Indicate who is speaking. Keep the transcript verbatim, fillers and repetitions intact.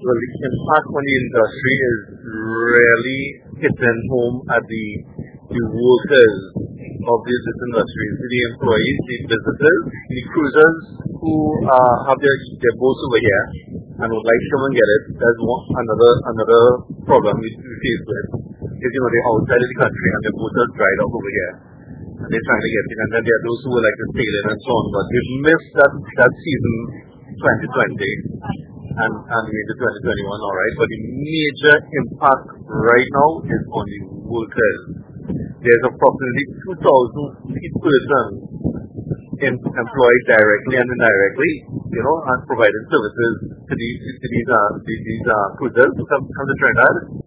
Speaker 1: Well, the impact on the industry is really hitting home at the the workers of this, this industry, the employees, the businesses, the cruisers who uh, have their, their boats over here and would like to come and get it. There's one, another another problem we, we face with is, you know, they're outside of the country and their boats are dried up over here. And they're trying to get it. And then there are those who would like to sail in and so on. But they've missed that, that season twenty twenty and, and maybe twenty twenty-one, all right. But the major impact right now is on the workers. There's approximately two thousand persons in, employed directly and indirectly, you know, and providing services to these, to these, uh, these, these uh, cruisers who come, come to Trinidad.